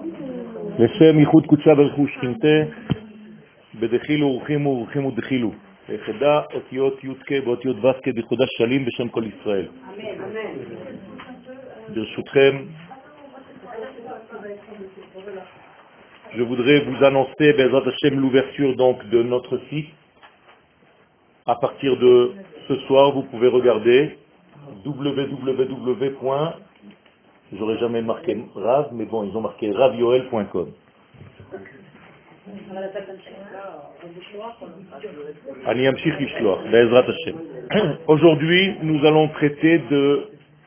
לשם ייחוד קודשה ברכו שכינתה, בדחילו ורחימו ורחימו דחילו. היחדה אותיות יודקה באותיות וסקה ביחודה שלים בשם כל ישראל. ברשותכם, je voudrais vous annoncer, Bezrat Hashem, l'ouverture donc de notre site. À partir de ce soir, vous pouvez regarder www. J'aurais jamais marqué Rav, mais bon, ils ont marqué ravyoel.com. Aujourd'hui, nous allons traiter de...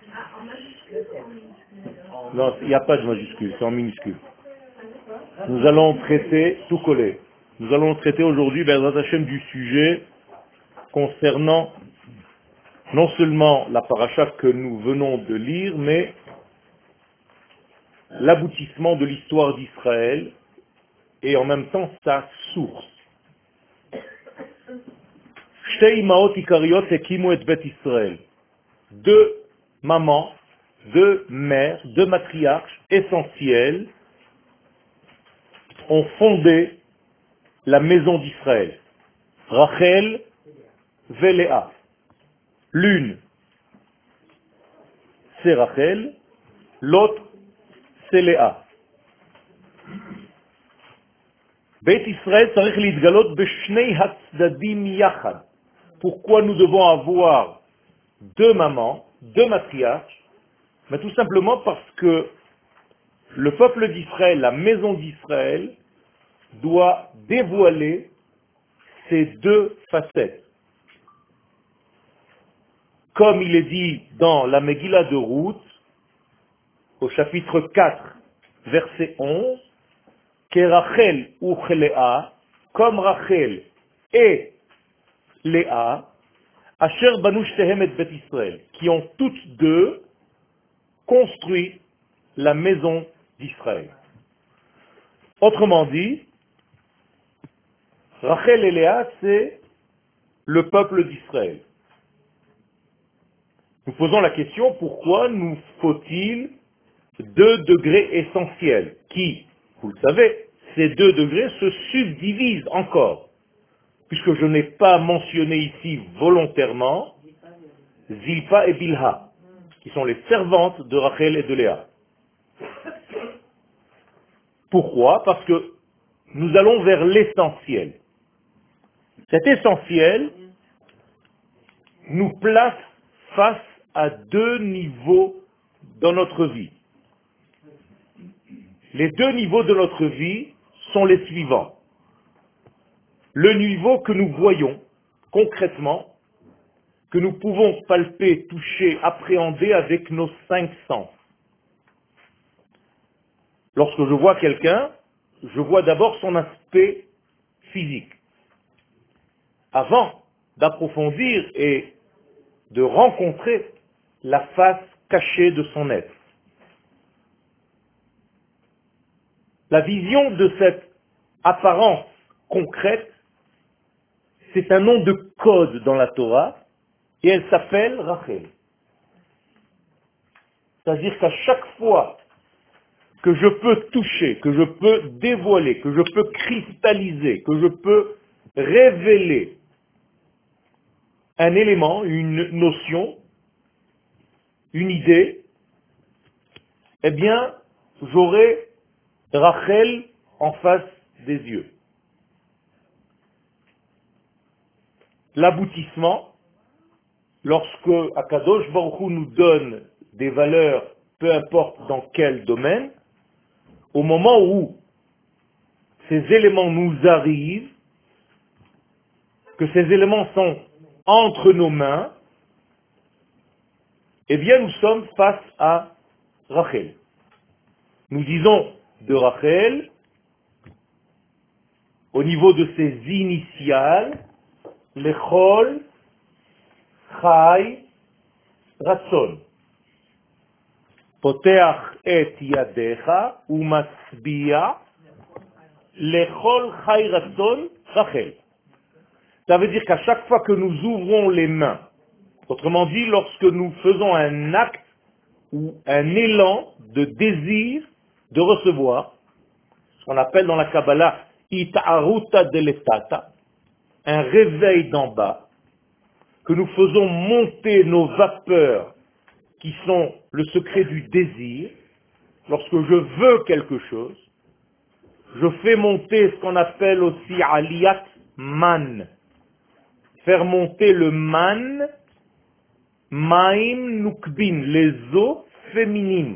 Non, il n'y a pas de majuscule, c'est en minuscule. Nous allons traiter, tout collé, nous allons traiter aujourd'hui, Bezrat Hashem, du sujet concernant non seulement la paracha que nous venons de lire, mais l'aboutissement de l'histoire d'Israël et en même temps sa source. Deux mamans, deux mères, deux matriarches essentielles ont fondé la maison d'Israël. Rachel et Léa. L'une, c'est Rachel, l'autre, c'est Léa. Beit Israël tzarich litgalot beshnei hatzadim yachad. Pourquoi nous devons avoir deux mamans, deux matriarches? Mais tout simplement parce que le peuple d'Israël, la maison d'Israël, doit dévoiler ces deux facettes. Comme il est dit dans la Megillah de Ruth, au chapitre 4, verset 11, que Rachel ou Léa, comme Rachel et Léa, Asher banu shtehem et Bet Israël, qui ont toutes deux construit la maison d'Israël. Autrement dit, Rachel et Léa, c'est le peuple d'Israël. Nous posons la question, pourquoi nous faut-il deux degrés essentiels qui, vous le savez, ces deux degrés se subdivisent encore, puisque je n'ai pas mentionné ici volontairement Zilpa et Bilha, qui sont les servantes de Rachel et de Léa. Pourquoi? Parce que nous allons vers l'essentiel. Cet essentiel nous place face à deux niveaux dans notre vie. Les deux niveaux de notre vie sont les suivants. Le niveau que nous voyons concrètement, que nous pouvons palper, toucher, appréhender avec nos 5 sens. Lorsque je vois quelqu'un, je vois d'abord son aspect physique. Avant d'approfondir et de rencontrer la face cachée de son être. La vision de cette apparence concrète, c'est un nom de code dans la Torah, et elle s'appelle Rachel. C'est-à-dire qu'à chaque fois que je peux toucher, que je peux dévoiler, que je peux cristalliser, que je peux révéler un élément, une notion, une idée, eh bien, j'aurai Rachel en face des yeux. L'aboutissement, lorsque Akadosh Baruch Hu nous donne des valeurs, peu importe dans quel domaine, au moment où ces éléments nous arrivent, que ces éléments sont entre nos mains, eh bien nous sommes face à Rachel. Nous disons de Rachel, au niveau de ses initiales, Lechol, Chai, Ratson. Poteach et yadecha, umasbia, Lechol, Chai, Ratson, Rachel. Ça veut dire qu'à chaque fois que nous ouvrons les mains, autrement dit, lorsque nous faisons un acte ou un élan de désir de recevoir, ce qu'on appelle dans la Kabbalah Ita'aruta deletata, un réveil d'en bas, que nous faisons monter nos vapeurs qui sont le secret du désir. Lorsque je veux quelque chose, je fais monter ce qu'on appelle aussi aliyat man. Faire monter le man, maim nukbin, les eaux féminines.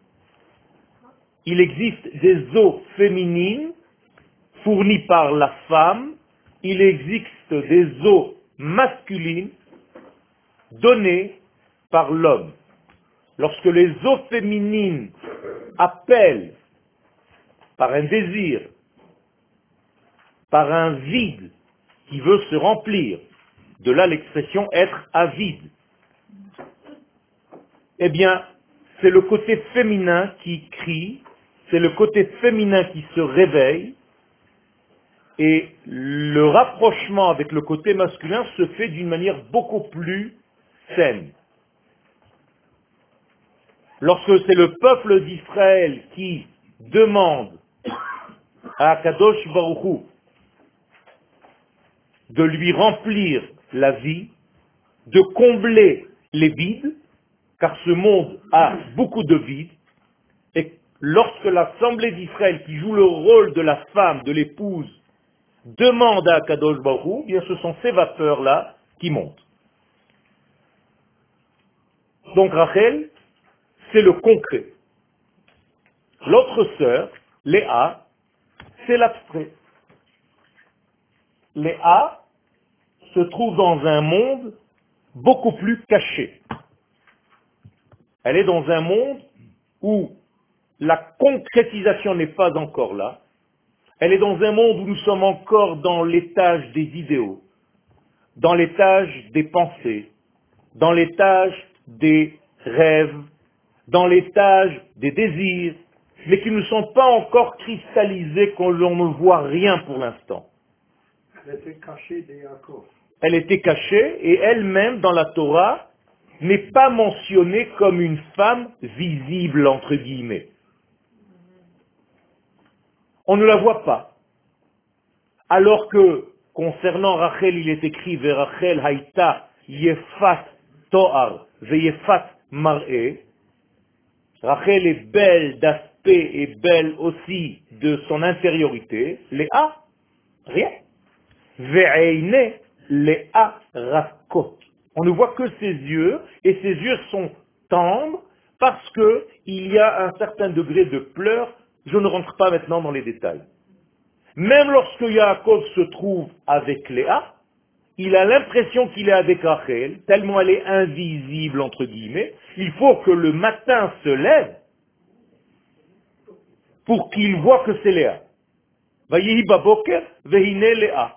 Il existe des eaux féminines fournies par la femme, il existe des eaux masculines données par l'homme. Lorsque les eaux féminines appellent par un désir, par un vide qui veut se remplir, de là l'expression être avide, eh bien, c'est le côté féminin qui crie, c'est le côté féminin qui se réveille, et le rapprochement avec le côté masculin se fait d'une manière beaucoup plus saine. Lorsque c'est le peuple d'Israël qui demande à Kadosh Baruch Hu de lui remplir la vie, de combler les vides, car ce monde a beaucoup de vides, et lorsque l'Assemblée d'Israël, qui joue le rôle de la femme, de l'épouse, demande à Kadosh Baruch Hu, bien ce sont ces vapeurs-là qui montent. Donc Rachel, c'est le concret. L'autre sœur, Léa, c'est l'abstrait. Léa se trouve dans un monde beaucoup plus caché. Elle est dans un monde où la concrétisation n'est pas encore là. Elle est dans un monde où nous sommes encore dans l'étage des idéaux, dans l'étage des pensées, dans l'étage des rêves, dans l'étage des désirs, mais qui ne sont pas encore cristallisés, qu'on ne voit rien pour l'instant. Elle était cachée de Yaakov. Elle était cachée et elle-même dans la Torah n'est pas mentionnée comme une femme visible entre guillemets. On ne la voit pas. Alors que concernant Rachel, il est écrit Verachel haïta yefat toar veyefat mar'e. Rachel est belle d'aspect et belle aussi de son intériorité. Léa, rien. Ve'eine Léa rakot. On ne voit que ses yeux, et ses yeux sont tendres parce qu'il y a un certain degré de pleurs. Je ne rentre pas maintenant dans les détails. Même lorsque Yaakov se trouve avec Léa, il a l'impression qu'il est avec Rachel, tellement elle est invisible, entre guillemets. Il faut que le matin se lève pour qu'il voit que c'est Léa. Vayehi baboker vehine Léa.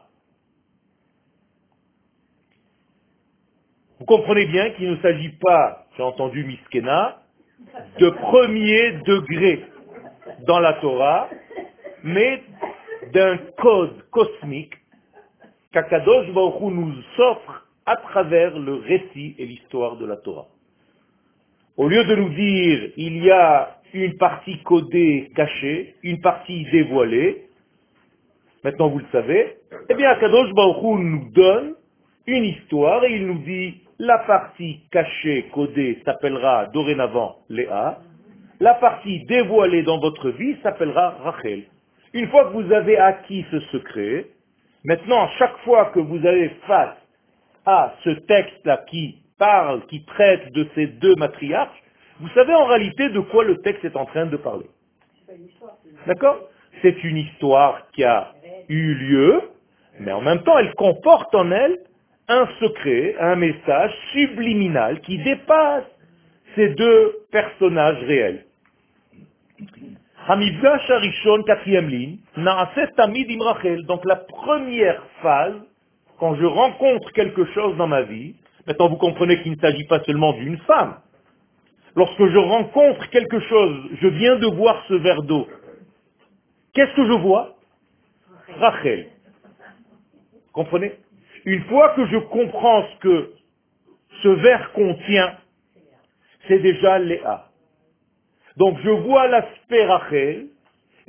Vous comprenez bien qu'il ne s'agit pas, j'ai entendu Miskena, de premier degré dans la Torah, mais d'un code cosmique qu'Akadosh Baruch Hu nous offre à travers le récit et l'histoire de la Torah. Au lieu de nous dire il y a une partie codée cachée, une partie dévoilée, maintenant vous le savez, eh bien Akadosh Baruch Hu nous donne une histoire et il nous dit la partie cachée, codée s'appellera dorénavant Léa, la partie dévoilée dans votre vie s'appellera Rachel. Une fois que vous avez acquis ce secret, maintenant, chaque fois que vous avez face à ce texte-là qui parle, qui traite de ces deux matriarches, vous savez en réalité de quoi le texte est en train de parler. D'accord? C'est une histoire qui a eu lieu, mais en même temps, elle comporte en elle un secret, un message subliminal qui dépasse ces deux personnages réels. Hamifgash Harishon, quatrième ligne, Na'aseh Tamid im Rachel. Donc la première phase, quand je rencontre quelque chose dans ma vie, maintenant vous comprenez qu'il ne s'agit pas seulement d'une femme. Lorsque je rencontre quelque chose, je viens de voir ce verre d'eau. Qu'est-ce que je vois? Rachel. Vous comprenez? Une fois que je comprends ce que ce verre contient, c'est déjà Léa. Donc je vois l'aspect Rachel,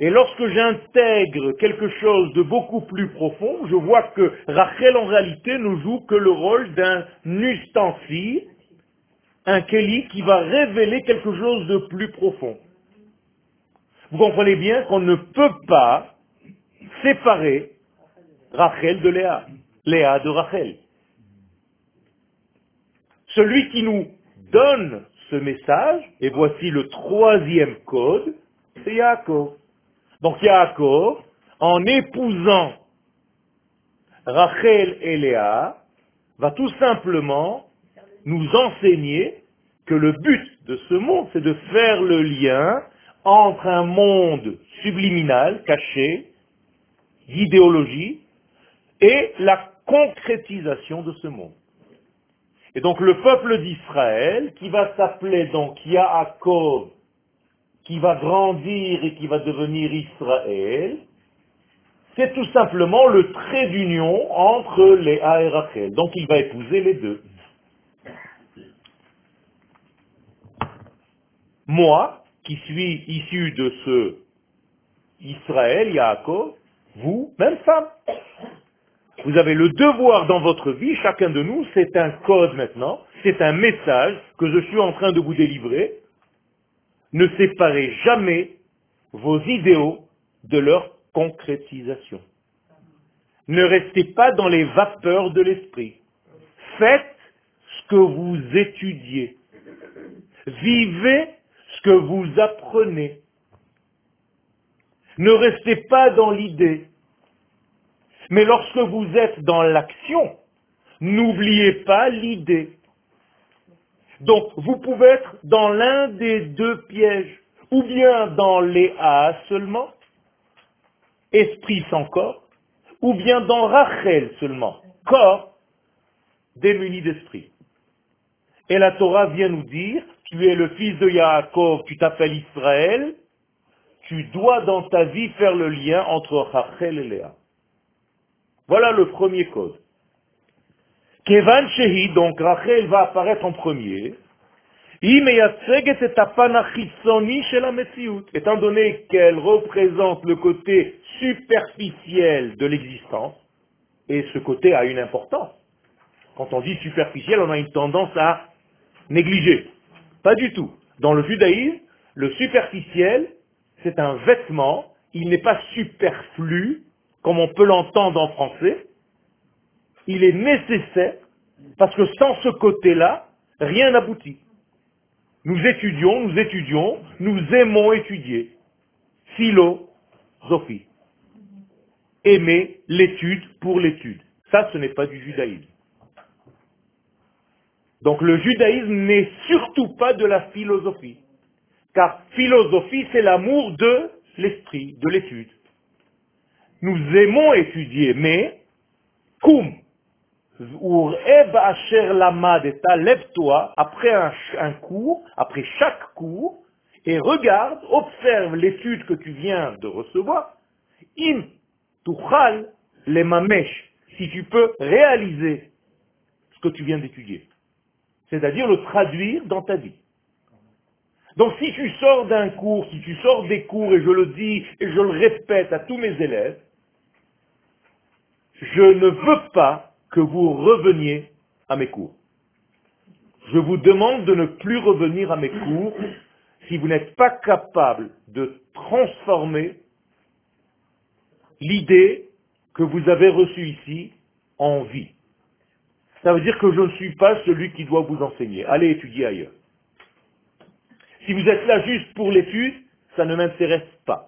Et lorsque j'intègre quelque chose de beaucoup plus profond, je vois que Rachel en réalité ne joue que le rôle d'un ustensile, un keli qui va révéler quelque chose de plus profond. Vous comprenez bien qu'on ne peut pas séparer Rachel de Léa, Léa de Rachel. Celui qui nous donne ce message, et voici le troisième code, c'est Yaakov. Donc Yaakov, en épousant Rachel et Léa, va tout simplement nous enseigner que le but de ce monde, c'est de faire le lien entre un monde subliminal, caché, d'idéologie, et la concrétisation de ce monde. Et donc le peuple d'Israël, qui va s'appeler donc Yaakov, qui va grandir et qui va devenir Israël, c'est tout simplement le trait d'union entre Léa et Rachel. Donc il va épouser les deux. Moi, qui suis issu de ce Israël, Yaakov, vous, même femme, vous avez le devoir dans votre vie, chacun de nous, c'est un code maintenant, c'est un message que je suis en train de vous délivrer. Ne séparez jamais vos idéaux de leur concrétisation. Ne restez pas dans les vapeurs de l'esprit. Faites ce que vous étudiez. Vivez ce que vous apprenez. Ne restez pas dans l'idée. Mais lorsque vous êtes dans l'action, n'oubliez pas l'idée. Donc, vous pouvez être dans l'un des deux pièges, ou bien dans les A seulement, esprit sans corps, ou bien dans Rachel seulement, corps démuni d'esprit. Et la Torah vient nous dire, tu es le fils de Yaakov, tu t'appelles Israël, tu dois dans ta vie faire le lien entre Rachel et Léa. Voilà le premier code. Kevan Shehi, donc Rachel va apparaître en premier, étant donné qu'elle représente le côté superficiel de l'existence, et ce côté a une importance. Quand on dit superficiel, on a une tendance à négliger. Pas du tout. Dans le judaïsme, le superficiel, c'est un vêtement, il n'est pas superflu, comme on peut l'entendre en français, il est nécessaire, parce que sans ce côté-là, rien n'aboutit. Nous étudions, nous aimons étudier. Philosophie. Aimer l'étude pour l'étude. Ça, ce n'est pas du judaïsme. Donc le judaïsme n'est surtout pas de la philosophie. Car philosophie, c'est l'amour de l'esprit, de l'étude. Nous aimons étudier, mais, koum, lève-toi après un cours, après chaque cours, et regarde, observe l'étude que tu viens de recevoir. Im tuchal le mamesh, si tu peux réaliser ce que tu viens d'étudier. C'est-à-dire le traduire dans ta vie. Donc si tu sors d'un cours, si tu sors des cours, et je le dis et je le répète à tous mes élèves, je ne veux pas que vous reveniez à mes cours. Je vous demande de ne plus revenir à mes cours si vous n'êtes pas capable de transformer l'idée que vous avez reçue ici en vie. Ça veut dire que je ne suis pas celui qui doit vous enseigner. Allez étudier ailleurs. Si vous êtes là juste pour l'étude, ça ne m'intéresse pas.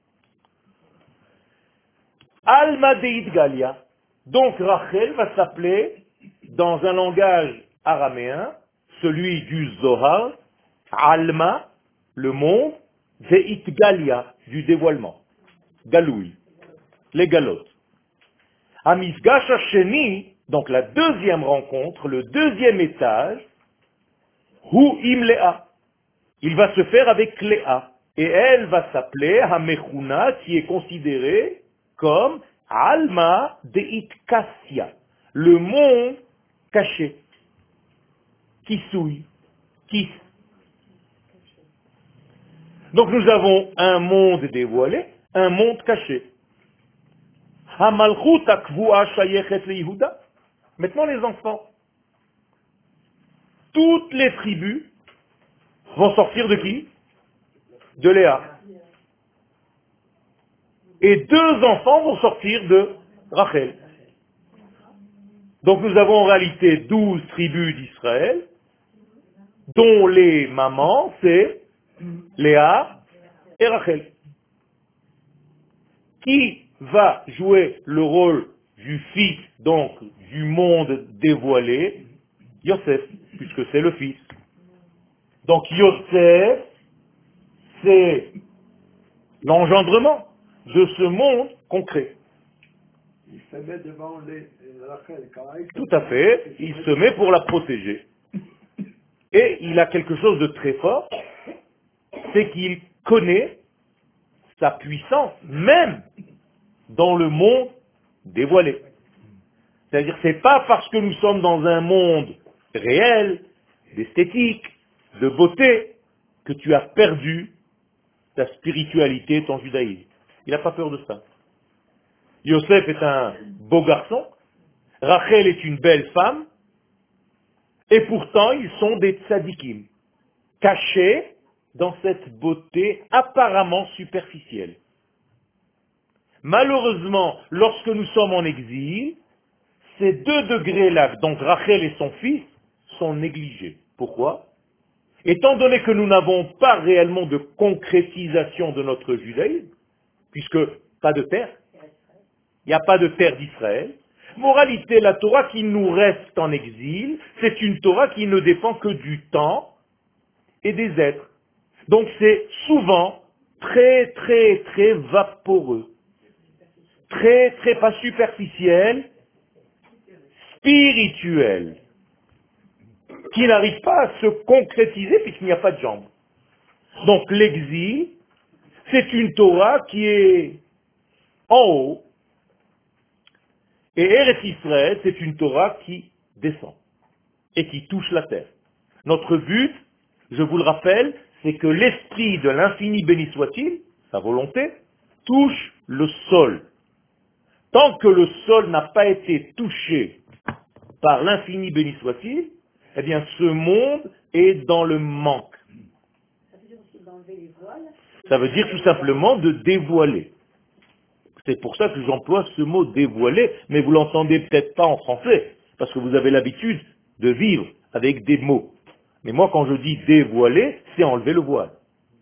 Alma Deit Galia. Donc Rachel va s'appeler, dans un langage araméen, celui du Zohar, Alma, le monde, Deit Galia, du dévoilement. Galoui, les galotes. Amisgash Hasheni, donc la deuxième rencontre, le deuxième étage, Hu im Léa. Il va se faire avec Léa. Et elle va s'appeler Hamechuna, qui est considérée comme Alma Deit Kassia, le monde caché, qui souille, qui. Donc nous avons un monde dévoilé, un monde caché. Hamalchut akvua shayechet le Yehuda. Maintenant les enfants, toutes les tribus vont sortir de qui? De Léa. Et 2 enfants vont sortir de Rachel. Donc nous avons en réalité 12 tribus d'Israël, dont les mamans, c'est Léa et Rachel. Qui va jouer le rôle du fils, donc du monde dévoilé? Yosef, puisque c'est le fils. Donc Yosef, c'est l'engendrement de ce monde concret. Il se met devant Rachel. Tout à fait, il se met pour la protéger. Et il a quelque chose de très fort, c'est qu'il connaît sa puissance, même dans le monde dévoilé. C'est-à-dire, c'est pas parce que nous sommes dans un monde réel, d'esthétique, de beauté, que tu as perdu ta spiritualité, ton judaïsme. Il n'a pas peur de ça. Yosef est un beau garçon, Rachel est une belle femme, et pourtant ils sont des tzadikim, cachés dans cette beauté apparemment superficielle. Malheureusement, lorsque nous sommes en exil, ces 2 degrés-là, donc Rachel et son fils, sont négligés. Pourquoi? Étant donné que nous n'avons pas réellement de concrétisation de notre judaïsme, puisque pas de terre, il n'y a pas de terre d'Israël, moralité, la Torah qui nous reste en exil, c'est une Torah qui ne dépend que du temps et des êtres. Donc c'est souvent très très très vaporeux, très très pas superficiel, spirituel, qui n'arrive pas à se concrétiser puisqu'il n'y a pas de jambes. Donc l'exil, c'est une Torah qui est en haut, et Eretz Israël, c'est une Torah qui descend et qui touche la terre. Notre but, je vous le rappelle, c'est que l'esprit de l'infini béni soit-il, sa volonté, touche le sol. Tant que le sol n'a pas été touché par l'infini béni soit-il, eh bien ce monde est dans le manque. Ça veut dire aussi d'enlever les voiles. Ça veut dire tout simplement de dévoiler. C'est pour ça que j'emploie ce mot dévoiler, mais vous l'entendez peut-être pas en français, parce que vous avez l'habitude de vivre avec des mots. Mais moi, quand je dis dévoiler, c'est enlever le voile.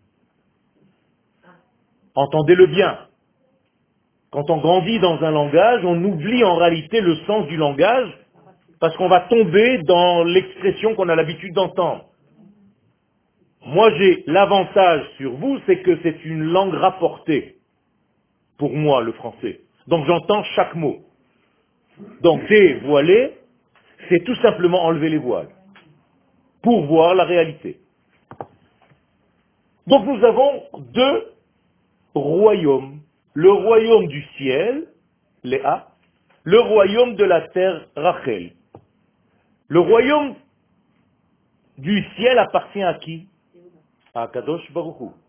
Entendez-le bien. Quand on grandit dans un langage, on oublie en réalité le sens du langage, parce qu'on va tomber dans l'expression qu'on a l'habitude d'entendre. Moi, j'ai l'avantage sur vous, c'est que c'est une langue rapportée. Pour moi, le français. Donc j'entends chaque mot. Donc dévoiler, c'est tout simplement enlever les voiles pour voir la réalité. Donc nous avons 2 royaumes. Le royaume du ciel, Léa, le royaume de la terre, Rachel. Le royaume du ciel appartient à qui? À Kadosh Baruch Hu.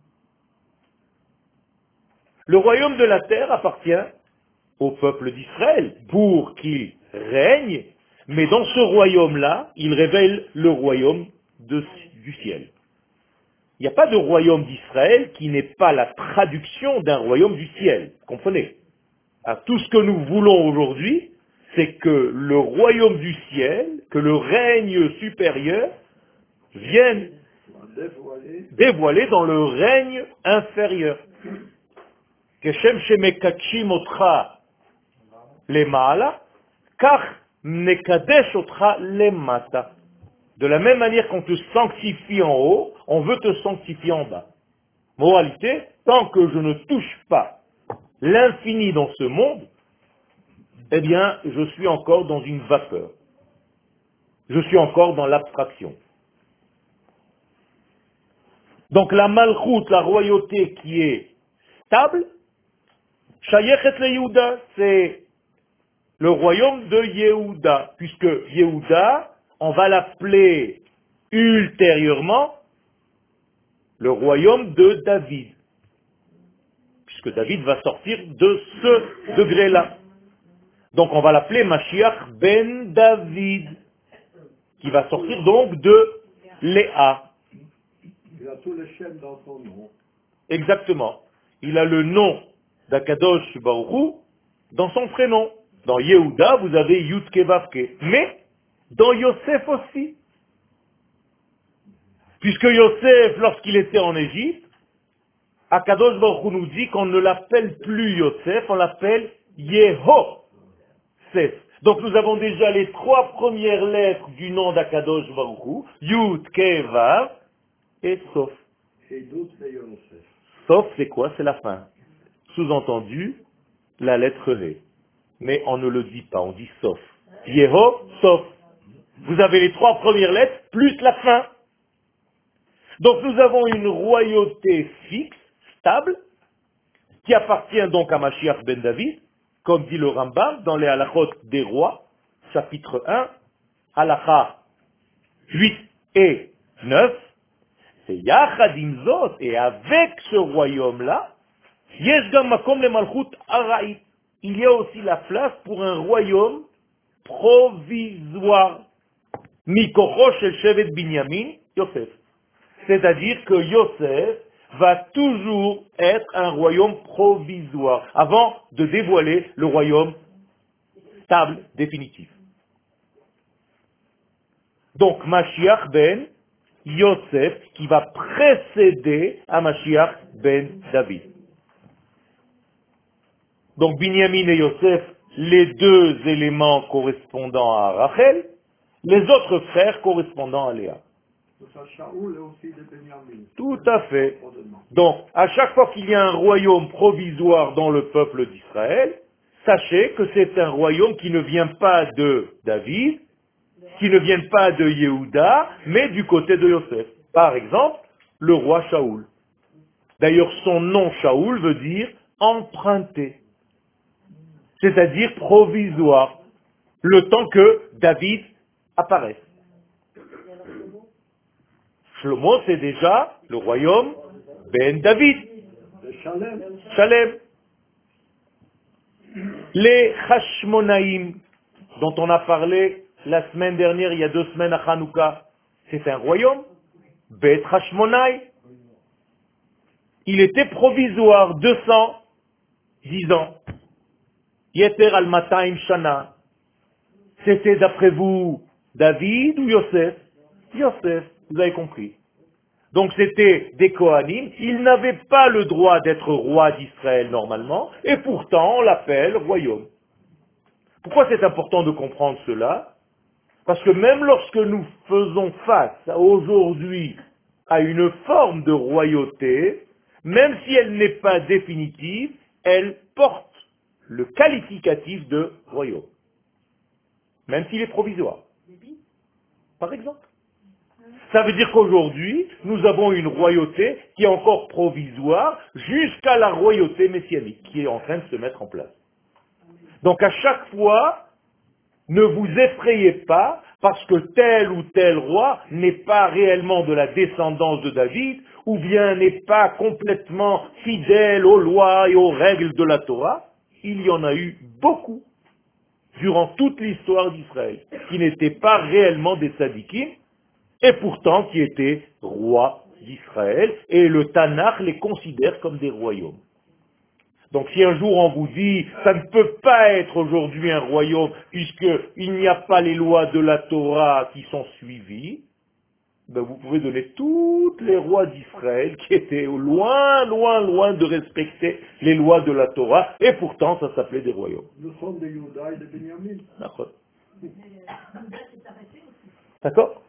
Le royaume de la terre appartient au peuple d'Israël pour qu'il règne, mais dans ce royaume-là, il révèle le royaume du ciel. Il n'y a pas de royaume d'Israël qui n'est pas la traduction d'un royaume du ciel. Comprenez? Tout ce que nous voulons aujourd'hui, c'est que le royaume du ciel, que le règne supérieur, vienne dévoiler dans le règne inférieur. Keshem shemekachim otcha lema'ala, kach nekadesh otcha lemata. De la même manière qu'on te sanctifie en haut, on veut te sanctifier en bas. Moralité, tant que je ne touche pas l'infini dans ce monde, eh bien, je suis encore dans une vapeur. Je suis encore dans l'abstraction. Donc la malchoute, la royauté qui est stable, Shayechet le Yehuda, c'est le royaume de Yehuda, puisque Yehuda, on va l'appeler ultérieurement le royaume de David. puisque David va sortir de ce degré-là. Donc on va l'appeler Mashiach ben David, qui va sortir donc de Léa. Il a tous les chaînes dans son nom. Exactement. Il a le nom d'Akadosh Baruch Hu dans son prénom. Dans Yehuda, vous avez Yud Ke Vav Ke. Mais dans Yosef aussi. Puisque Yosef, lorsqu'il était en Égypte, Akadosh Baruch Hu nous dit qu'on ne l'appelle plus Yosef, on l'appelle Yehosef. Donc nous avons déjà les 3 premières lettres du nom d'Akadosh Baruch Hu, Yud Ke Vav et Sof. Et d'autres, c'est Yosef. Sof, c'est quoi? C'est la fin. Sous-entendu, la lettre He. Mais on ne le dit pas, on dit Sof. Yeho, Sof. Vous avez les 3 premières lettres, plus la fin. Donc nous avons une royauté fixe, stable, qui appartient donc à Mashiach ben David, comme dit le Rambam dans les halachot des rois, chapitre 1, halacha 8 et 9, c'est Yachadim Zot, et avec ce royaume-là, Yesh gam makom le malchut araït. Il y a aussi la place pour un royaume provisoire. Mikocho shel shevet Binyamin, Yosef. C'est-à-dire que Yosef va toujours être un royaume provisoire, avant de dévoiler le royaume stable, définitif. Donc Mashiach ben Yosef, qui va précéder à Mashiach ben David. Donc Binyamin et Yosef, les 2 éléments correspondant à Rachel, les autres frères correspondant à Léa. Ça, Shaoul est aussi de Benjamin. Tout à fait. Donc, à chaque fois qu'il y a un royaume provisoire dans le peuple d'Israël, sachez que c'est un royaume qui ne vient pas de David, qui ne vient pas de Yehuda, mais du côté de Yosef. Par exemple, le roi Shaoul. D'ailleurs, son nom Shaoul veut dire emprunté, c'est-à-dire provisoire, le temps que David apparaisse. Shlomo, c'est déjà le royaume Ben David. Shalem. Les Hashmonaïm, dont on a parlé la semaine dernière, il y a 2 semaines à Hanouka, c'est un royaume. Bet Hashmonaï. Il était provisoire 210 ans. Yeter al Mataim Shana. C'était d'après vous David ou Yosef? Yosef, vous avez compris. Donc c'était des Kohanim, ils n'avaient pas le droit d'être roi d'Israël normalement, et pourtant on l'appelle royaume. Pourquoi c'est important de comprendre cela? Parce que même lorsque nous faisons face aujourd'hui à une forme de royauté, même si elle n'est pas définitive, elle porte le qualificatif de royaume. Même s'il est provisoire. Par exemple. Ça veut dire qu'aujourd'hui, nous avons une royauté qui est encore provisoire jusqu'à la royauté messianique qui est en train de se mettre en place. Donc à chaque fois, ne vous effrayez pas parce que tel ou tel roi n'est pas réellement de la descendance de David ou bien n'est pas complètement fidèle aux lois et aux règles de la Torah. Il y en a eu beaucoup durant toute l'histoire d'Israël qui n'étaient pas réellement des tzadikim et pourtant qui étaient rois d'Israël, et le Tanakh les considère comme des royaumes. Donc si un jour on vous dit, ça ne peut pas être aujourd'hui un royaume, puisqu'il n'y a pas les lois de la Torah qui sont suivies, ben vous pouvez donner tous les rois d'Israël qui étaient loin, loin, loin de respecter les lois de la Torah, et pourtant ça s'appelait des royaumes. Nous sommes de Yehuda et de Benjamin. D'accord. D'accord?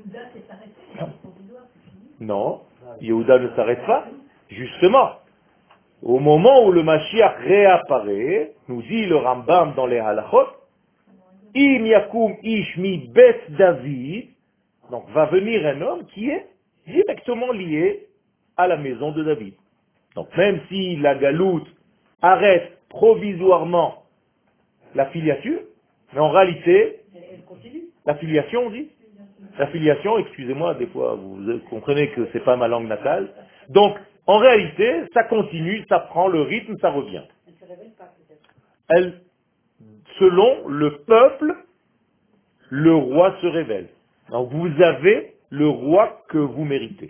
Non, Yehuda ne s'arrête pas. Justement, au moment où le Mashiach réapparaît, nous dit le Rambam dans les halachot, Im yakum ish mi bet David, donc va venir un homme qui est directement lié à la maison de David. Donc même si la galoute arrête provisoirement la filiature, mais en réalité, la filiation, on dit, la filiation, excusez-moi, des fois vous comprenez que c'est pas ma langue natale. Donc, En réalité, ça continue, ça prend le rythme, ça revient. Elle ne se révèle pas peut-être. Elle, selon le peuple, le roi se révèle. Donc vous avez le roi que vous méritez.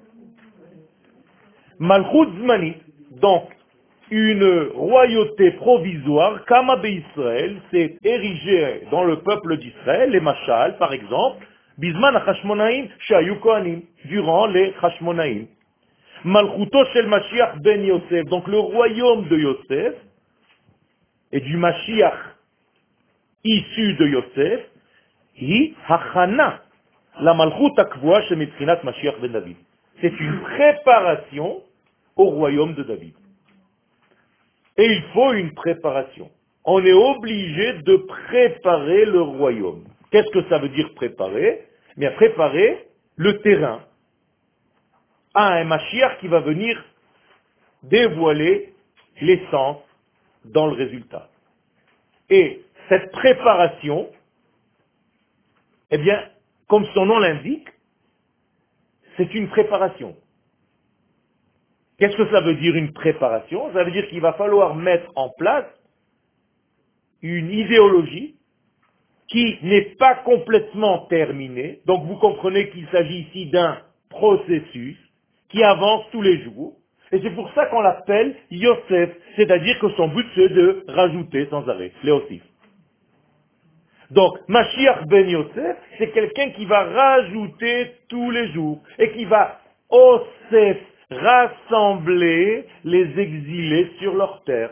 Malchut Zmanit, donc une royauté provisoire, Kama Israël, s'est érigée dans le peuple d'Israël, les Machal par exemple, Bisman HaChashmonaïm, Shayu Kohanim, durant les Chashmonaïm. Malchuto Shel Mashiach ben Yosef, donc le royaume de Yosef, et du Mashiach issu de Yosef, Hi Hachana, la Malchut Akvoa Shemitrinat Mashiach ben David. C'est une préparation au royaume de David. Et il faut une préparation. On est obligé de préparer le royaume. Qu'est-ce que ça veut dire préparer? Eh bien, préparer le terrain à un Mashiach qui va venir dévoiler l'essence dans le résultat. Et cette préparation, eh bien, comme son nom l'indique, c'est une préparation. Qu'est-ce que ça veut dire une préparation? Ça veut dire qu'il va falloir mettre en place une idéologie qui n'est pas complètement terminée. Donc vous comprenez qu'il s'agit ici d'un processus qui avance tous les jours. Et c'est pour ça qu'on l'appelle Yosef, c'est-à-dire que son but c'est de rajouter sans arrêt, Léosif. Donc, Mashiach ben Yosef, c'est quelqu'un qui va rajouter tous les jours et qui va Osef, rassembler les exilés sur leur terre.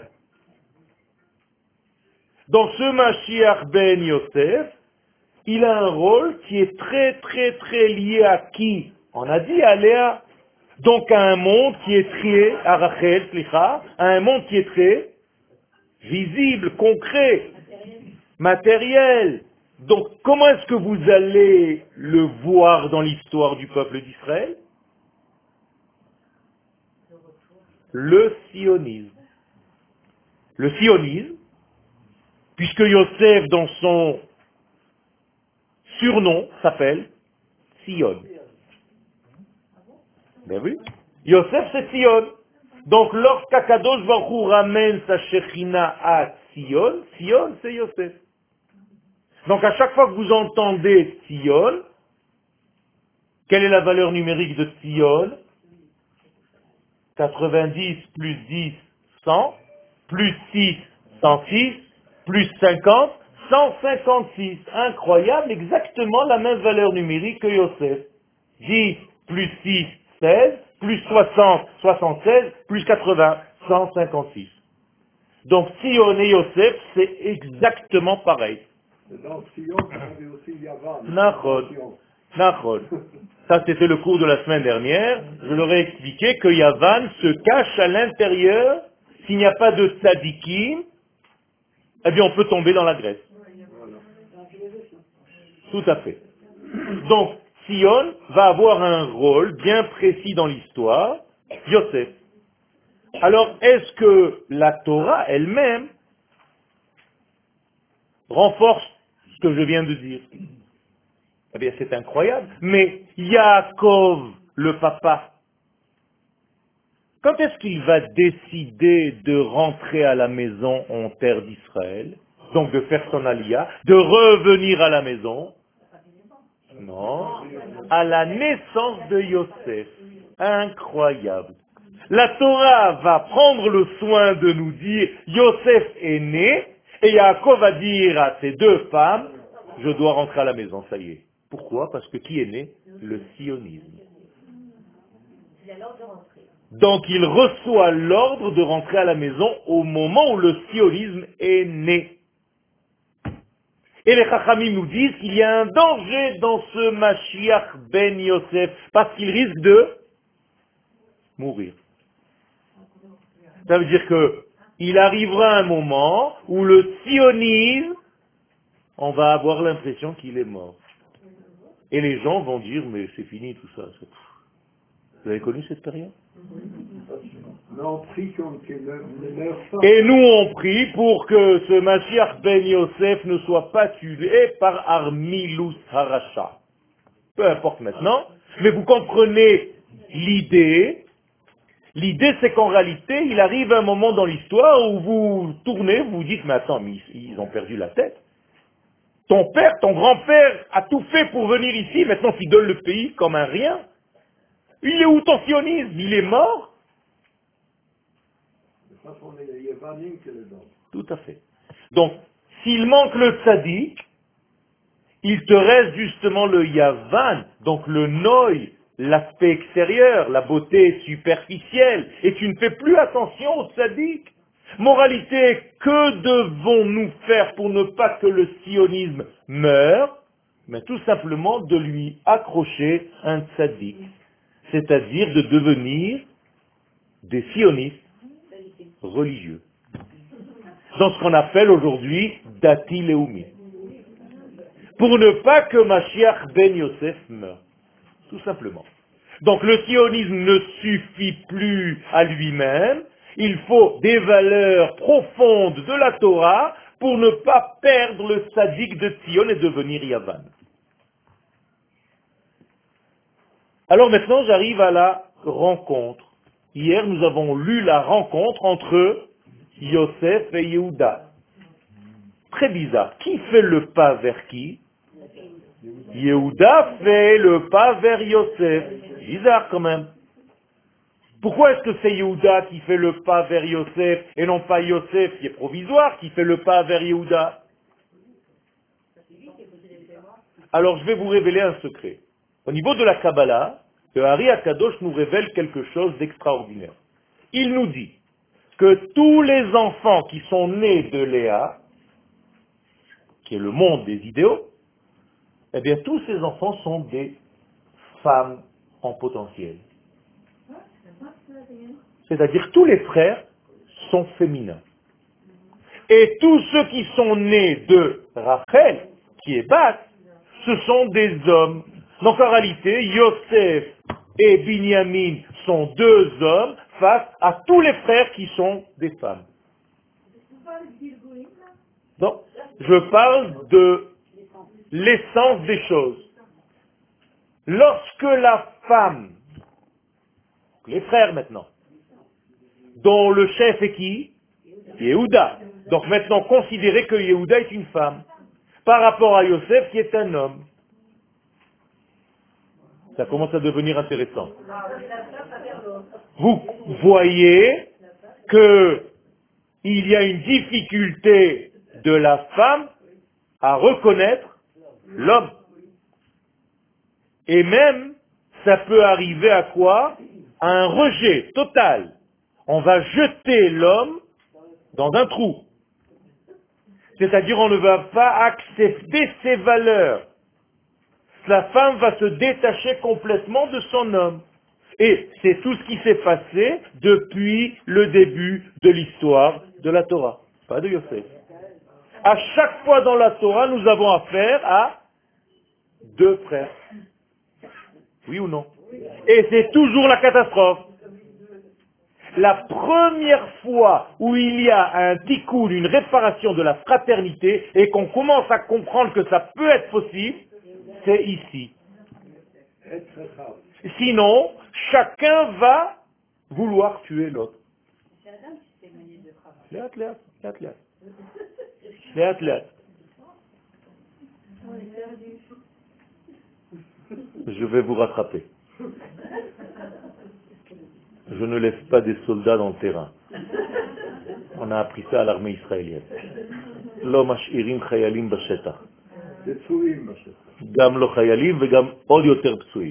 Donc ce Mashiach ben Yosef, il a un rôle qui est très très très lié à qui? On a dit à Léa. Donc à un monde qui est très, à Rachel, à un monde qui est très visible, concret, matériel. Donc comment est-ce que vous allez le voir dans l'histoire du peuple d'Israël? Le sionisme. Le sionisme, puisque Yosef dans son surnom s'appelle Sion. Bien vu. Yosef c'est Sion. Donc lorsqu'Akadosh Baruch Hu ramène sa Shekhinah à Sion, Sion c'est Yosef. Donc à chaque fois que vous entendez Sion, quelle est la valeur numérique de Sion? 90 plus 10, 100, plus 6, 106, plus 50, 156. Incroyable, exactement la même valeur numérique que Yosef. 10 plus 6, 16, plus 60, 76, plus 80, 156. Donc Sion et Yosef, c'est exactement pareil. Dans Sion, on avait aussi Yavan. Nachol. Ça, c'était le cours de la semaine dernière. Je leur ai expliqué que Yavan se cache à l'intérieur. S'il n'y a pas de tzadikim, eh bien, on peut tomber dans la Grèce. Tout à fait. Donc, Sion va avoir un rôle bien précis dans l'histoire. Yosef. Alors, est-ce que la Torah elle-même renforce ce que je viens de dire? Eh bien, c'est incroyable. Mais Yaakov, le papa, quand est-ce qu'il va décider de rentrer à la maison en terre d'Israël, donc de faire son alia, de revenir à la maison? Non, à la naissance de Yosef. Incroyable. La Torah va prendre le soin de nous dire, Yosef est né, et Yaakov va dire à ses deux femmes, je dois rentrer à la maison, ça y est. Pourquoi? Parce que qui est né? Le sionisme. Donc il reçoit l'ordre de rentrer à la maison au moment où le sionisme est né. Et les Chachamim nous disent qu'il y a un danger dans ce Mashiach ben Yosef, parce qu'il risque de mourir. Ça veut dire que il arrivera un moment où le sionisme, on va avoir l'impression qu'il est mort. Et les gens vont dire, mais c'est fini tout ça. Vous avez connu cette période? Et nous on prie pour que ce Mashiach ben Yosef ne soit pas tué par Armilus Haracha. Peu importe maintenant, mais vous comprenez l'idée. L'idée, c'est qu'en réalité, il arrive un moment dans l'histoire où vous tournez, vous vous dites, mais attends, mais ils ont perdu la tête. Ton père, ton grand-père a tout fait pour venir ici, maintenant t'idole le pays comme un rien. Il est où ton sionisme? Il est mort? De toute façon, il y a Vanim qui est dedans. Tout à fait. Donc, s'il manque le tzaddik, il te reste justement le yavan, donc le noï, l'aspect extérieur, la beauté superficielle, et tu ne fais plus attention au tzaddik. Moralité, que devons-nous faire pour ne pas que le sionisme meure? Mais tout simplement de lui accrocher un tzaddik, c'est-à-dire de devenir des sionistes religieux, dans ce qu'on appelle aujourd'hui Dati Leumi, pour ne pas que Mashiach ben Yosef meure, tout simplement. Donc le sionisme ne suffit plus à lui-même, il faut des valeurs profondes de la Torah pour ne pas perdre le tzaddik de Sion et devenir Yavan. Alors maintenant j'arrive à la rencontre. Hier nous avons lu la rencontre entre Yosef et Yehuda. Très bizarre. Qui fait le pas vers qui? Yehuda fait le pas vers Yosef. Bizarre quand même. Pourquoi est-ce que c'est Yehuda qui fait le pas vers Yosef et non pas Yosef qui est provisoire qui fait le pas vers Yehuda? Alors je vais vous révéler un secret. Au niveau de la Kabbalah, le Hari Akadosh nous révèle quelque chose d'extraordinaire. Il nous dit que tous les enfants qui sont nés de Léa, qui est le monde des idéaux, eh bien tous ces enfants sont des femmes en potentiel. C'est-à-dire tous les frères sont féminins. Et tous ceux qui sont nés de Rachel, qui est basse, ce sont des hommes. Donc en réalité, Yosef et Binyamin sont deux hommes face à tous les frères qui sont des femmes. Donc, je parle de l'essence des choses. Lorsque la femme, les frères maintenant, dont le chef est qui? Yehuda. Donc maintenant, considérez que Yehuda est une femme, par rapport à Yosef qui est un homme. Ça commence à devenir intéressant. Vous voyez que il y a une difficulté de la femme à reconnaître l'homme. Et même, ça peut arriver à quoi? À un rejet total. On va jeter l'homme dans un trou. C'est-à-dire, on ne va pas accepter ses valeurs. La femme va se détacher complètement de son homme. Et c'est tout ce qui s'est passé depuis le début de l'histoire de la Torah, pas de Yosef. À chaque fois dans la Torah, nous avons affaire à deux frères. Oui ou non? Et c'est toujours la catastrophe. La première fois où il y a un tikkun, une réparation de la fraternité, et qu'on commence à comprendre que ça peut être possible, c'est ici. Sinon, chacun va vouloir tuer l'autre. Je vais vous rattraper. Je ne laisse pas des soldats dans le terrain. On a appris ça à l'armée israélienne. Lo mash'irim chayalim bashetach. Gam lo chayalim ve gam od yoter psuim.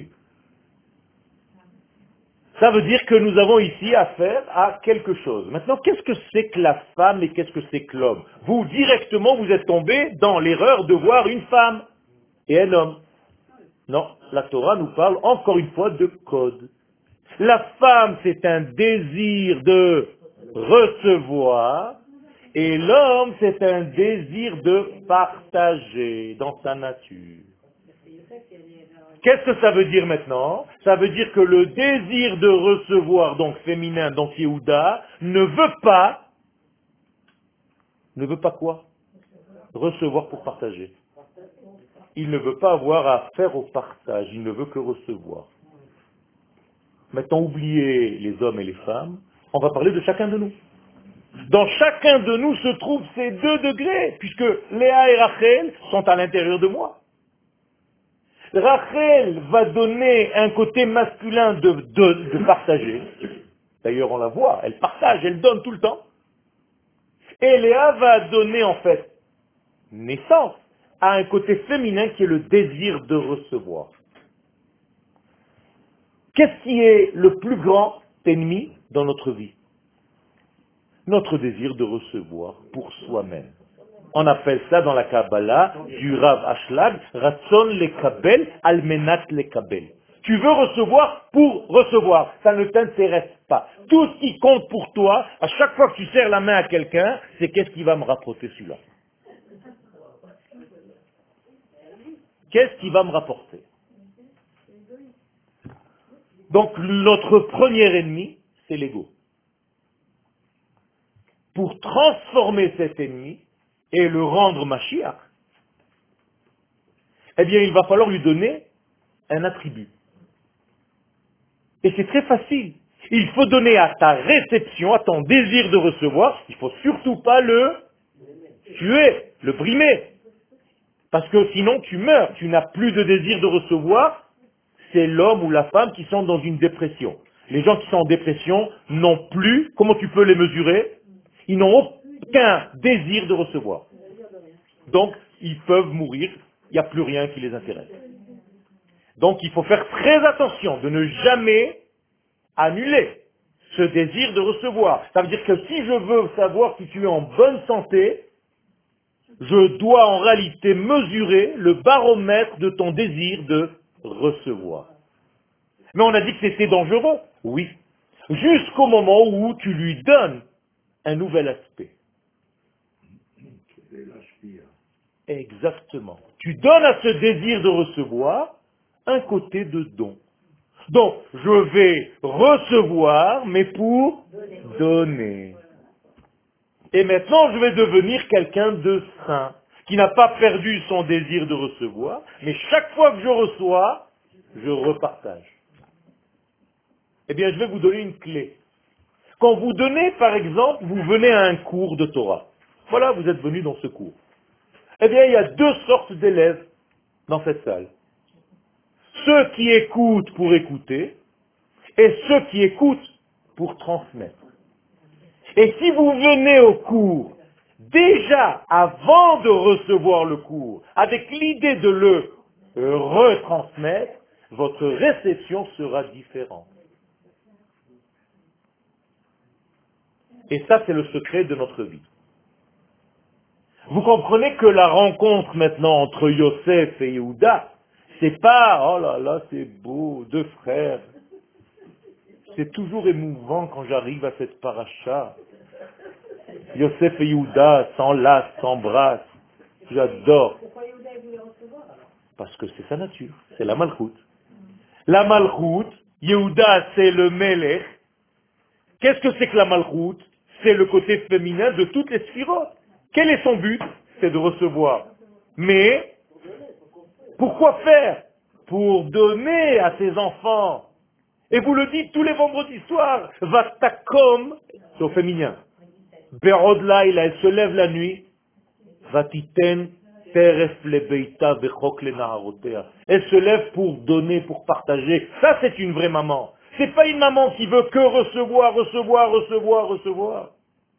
Ça veut dire que nous avons ici affaire à quelque chose. Maintenant, qu'est-ce que c'est que la femme et qu'est-ce que c'est que l'homme? Vous, directement, vous êtes tombé dans l'erreur de voir une femme et un homme. Non, la Torah nous parle encore une fois de code. La femme, c'est un désir de recevoir, et l'homme, c'est un désir de partager dans sa nature. Qu'est-ce que ça veut dire maintenant? Ça veut dire que le désir de recevoir, donc féminin, donc Yehuda, ne veut pas quoi? Recevoir pour partager. Il ne veut pas avoir à faire au partage, il ne veut que recevoir. Maintenant, oubliez les hommes et les femmes, on va parler de chacun de nous. Dans chacun de nous se trouvent ces 2 degrés, puisque Léa et Rachel sont à l'intérieur de moi. Rachel va donner un côté masculin de partager. D'ailleurs, on la voit, elle partage, elle donne tout le temps. Et Léa va donner en fait naissance à un côté féminin qui est le désir de recevoir. Qu'est-ce qui est le plus grand ennemi dans notre vie? Notre désir de recevoir pour soi-même. On appelle ça dans la Kabbalah, du Rav Ashlag, Ratson lekabel almenat lekabel. Tu veux recevoir pour recevoir, ça ne t'intéresse pas. Tout ce qui compte pour toi, à chaque fois que tu serres la main à quelqu'un, c'est qu'est-ce qui va me rapporter celui-là. Qu'est-ce qui va me rapporter? Donc notre premier ennemi, c'est l'ego. Pour transformer cet ennemi et le rendre Mashiach, eh bien il va falloir lui donner un attribut. Et c'est très facile. Il faut donner à ta réception, à ton désir de recevoir, il ne faut surtout pas le tuer, le brimer. Parce que sinon tu meurs, tu n'as plus de désir de recevoir, c'est l'homme ou la femme qui sont dans une dépression. Les gens qui sont en dépression n'ont plus, comment tu peux les mesurer? Ils n'ont aucun désir de recevoir. Donc, ils peuvent mourir, il n'y a plus rien qui les intéresse. Donc, il faut faire très attention de ne jamais annuler ce désir de recevoir. Ça veut dire que si je veux savoir si tu es en bonne santé, je dois en réalité mesurer le baromètre de ton désir de recevoir. Mais on a dit que c'était dangereux. Oui. Jusqu'au moment où tu lui donnes un nouvel aspect. Exactement. Tu donnes à ce désir de recevoir un côté de don. Donc, je vais recevoir, mais pour donner. Et maintenant, je vais devenir quelqu'un de saint, qui n'a pas perdu son désir de recevoir, mais chaque fois que je reçois, je repartage. Eh bien, je vais vous donner une clé. Quand vous donnez, par exemple, vous venez à un cours de Torah. Voilà, vous êtes venu dans ce cours. Eh bien, il y a 2 sortes d'élèves dans cette salle. Ceux qui écoutent pour écouter et ceux qui écoutent pour transmettre. Et si vous venez au cours déjà avant de recevoir le cours, avec l'idée de le retransmettre, votre réception sera différente. Et ça, c'est le secret de notre vie. Vous comprenez que la rencontre maintenant entre Yosef et Yehuda, c'est pas, oh là là, c'est beau, 2 frères. C'est toujours émouvant quand j'arrive à cette paracha. Yosef et Yehuda s'enlacent, s'embrassent. J'adore. Pourquoi Yehuda voulait recevoir alors? Parce que c'est sa nature, c'est la Malchut. La Malchut, Yehuda c'est le Melech. Qu'est-ce que c'est que la Malchut? C'est le côté féminin de toutes les sphirotes. Quel est son but? C'est de recevoir. Mais, pourquoi faire? Pour donner à ses enfants. Et vous le dites tous les vendredis soirs. Vastakom, c'est au féminin. Berodla, elle se lève la nuit. Vatiten, teref lebeita, bechok le naharotea. Elle se lève pour donner, pour partager. Ça, c'est une vraie maman. C'est pas une maman qui veut que recevoir, recevoir, recevoir, recevoir.